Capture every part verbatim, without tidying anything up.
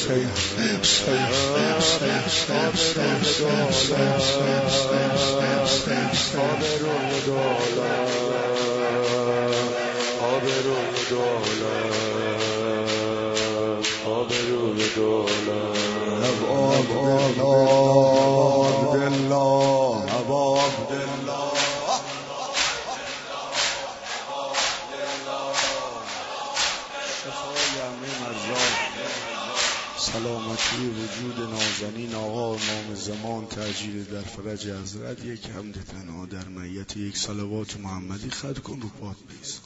حسین حسین آبروی دولت آبروی دولت عبدالله عبدالله سلامتی وجود نازنین آقا امام زمان تأجیل در فرج حضرت. یک حمد تنها در معیت یک صلوات محمدی خد کن رو پات بیست.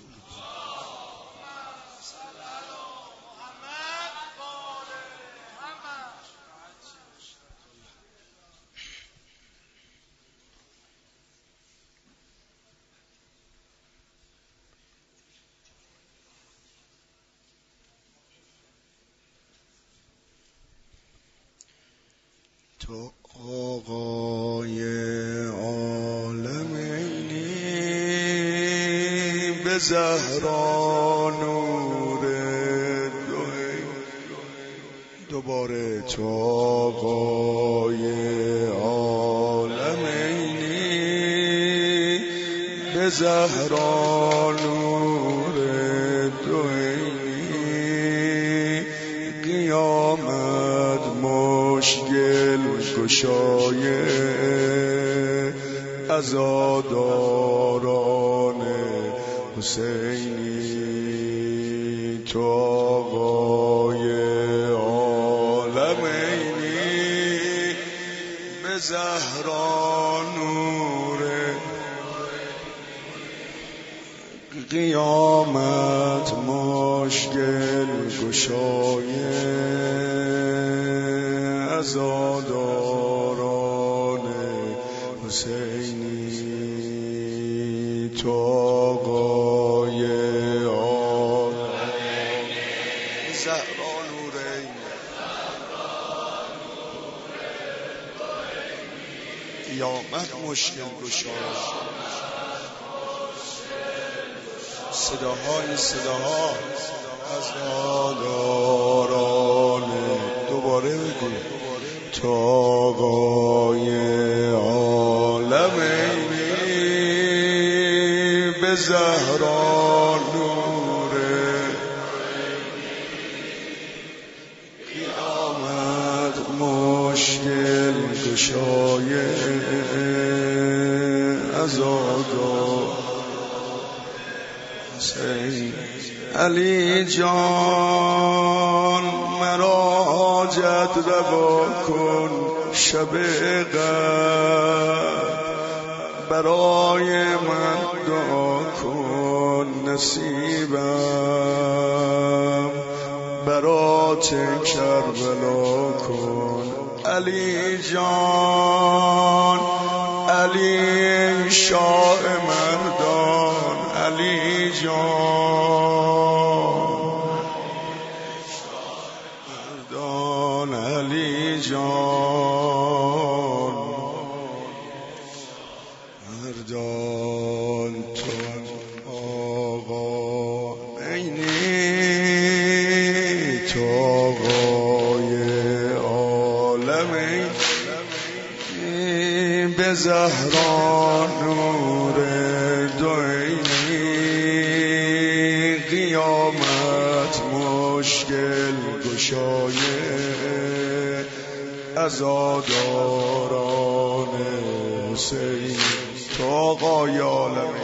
تو آقای عالمینی به زهرا نور دوی دوباره تو آقای عالمینی به زهرا نور دوی قیامت مشکل گشای عزاداران حسینی تو آقای عالمینی به زهرا نور قیامت مشکل گشای عزاداران حسینی تو آقای عالمینی زهرا نورین قیامت مشکل گشای صداهای صداها عزاداران دوباره بگو تو آقای عالمینی به زهرا نور قیامت مشکل گشای عزادار حسین علی جان مرا حاجت روا کن شب قدر برای من دعا کن نصیبم برات کربلا کن علی جان علی شاه مردان علی جان مردان علی جان مردان تو آقا اینی تو آقای عالمی به زهرا نور دوینی قیامت مشکل گشای عزاداران حسین تو آقای عالمی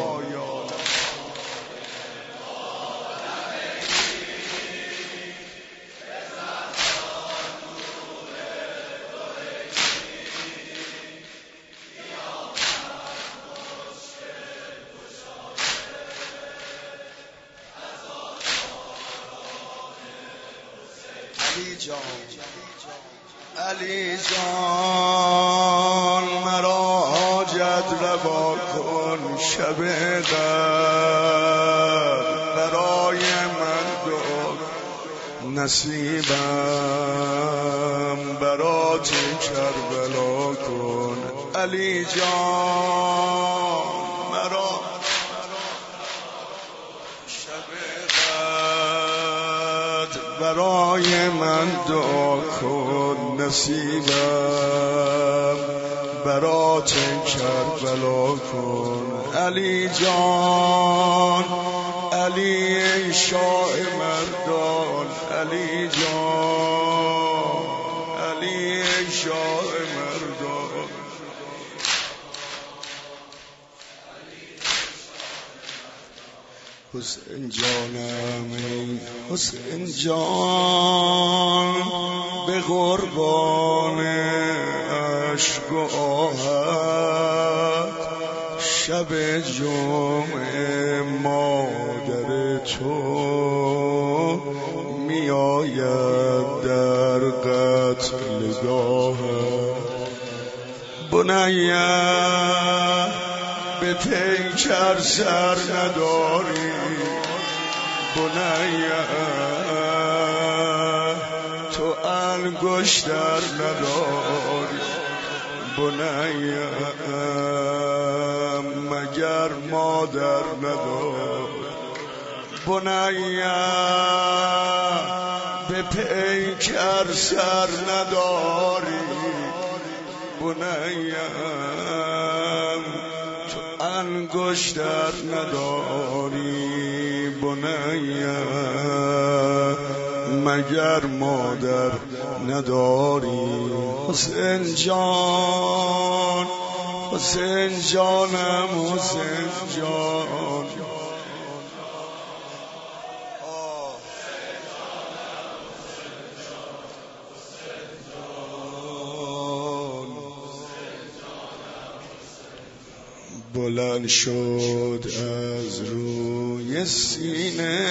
علی جان مرا حاجت روا کن شب قدر برای من دعا نصیبم برات کربلا کن علی جان مرا شب قدر برای من من دعا کن نصیبم برات کربلا کن. علی جان علی ای شاه مردان، علی جان علی ای شاه مردان. حسین جانم ای حسین جان به قربان عشق و آهت شب جمعه مادر تو می آید در قتلگاهت. بنیه به پیکر سر نداری، بنیه تو انگشتر نداری، بنیه مگر مادر نداری، بنیه به پیکر سر نداری، بنیه انگشتر نداری، بنیه مگر مادر نداری. حسین جان حسین جانم حسین جان، بلند شد از روی سینه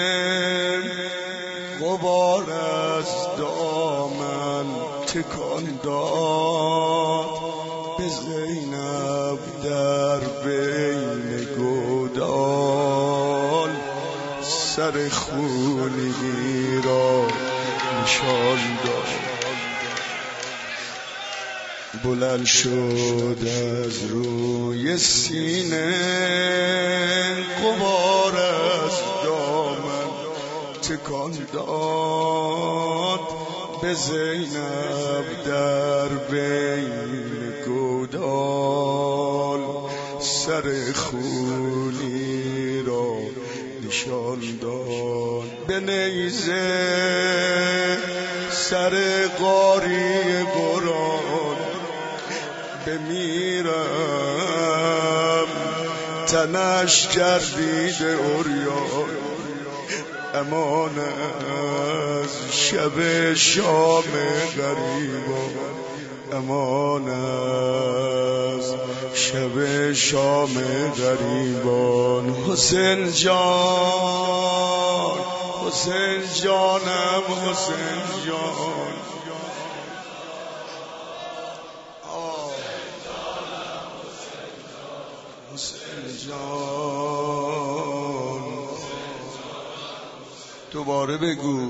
غبار از دامن تکان داد، به زینب در بین گودال سر خونی را نشان داد. بلند شد از روی سینه غبار از دامن تکان داد، به زینب در بین گودال سر خونی را نشان داد. به نیزه سر قاری قرآن بمیرم، تنش کردید اوریان، امان از شب شام غریبان، امان از شب شام غریبان. حسین جان حسین جانم حسین جان، حسین جان دوباره بگو.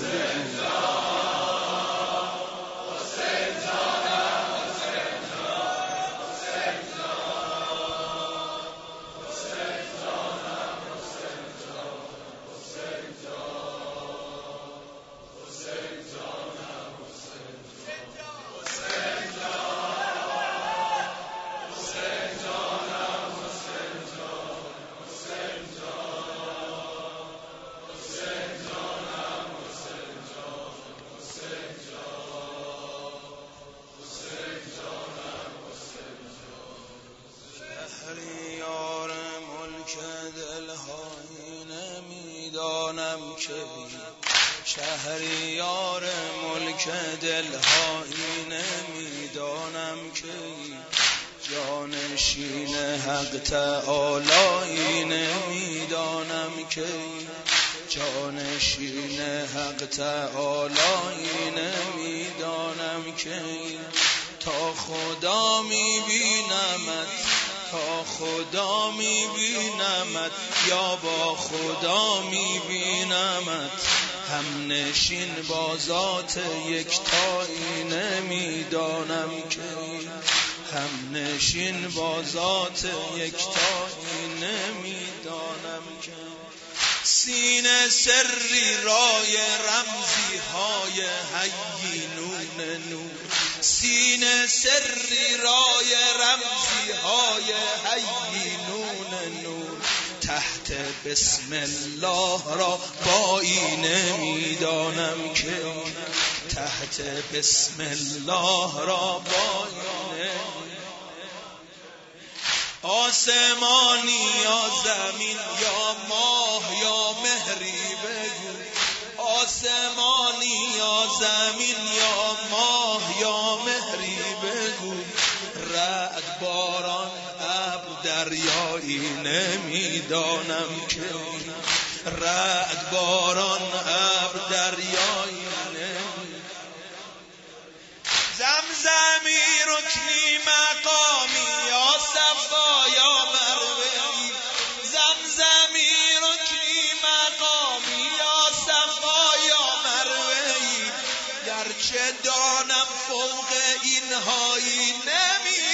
شهریار ملک دلهایی نمیدانم که جانشین حق تعالی نمیدانم که جانشین حق تعالی نمیدانم که تا خدا میبینمت، تا خدا میبینمت یا با خدا میبینمت، هم نشین با ذات یکتایی نمیدانم که هم نشین با ذات یکتایی نمیدانم که سینه سری رای رمزی های حی نون نور، سینه سری رای رمزی های حی نون نور، تحت بسم الله را بایی نمیدانم که تحت بسم الله را بایی نمیدانم. آسمانی یا زمین یا ماه یا مهری بگو، آسمانی یا زمین یا ماه یا مهری بگو، رعد باران ابر دریایی نمیدانم که رعد باران ابر دریایی نمیدانم. زمزمی رکنی مقامی یا صفا یا مروی، زمزمی رکنی مقامی یا صفا یا مروی، گرچه دانم فوق اینهایی نمی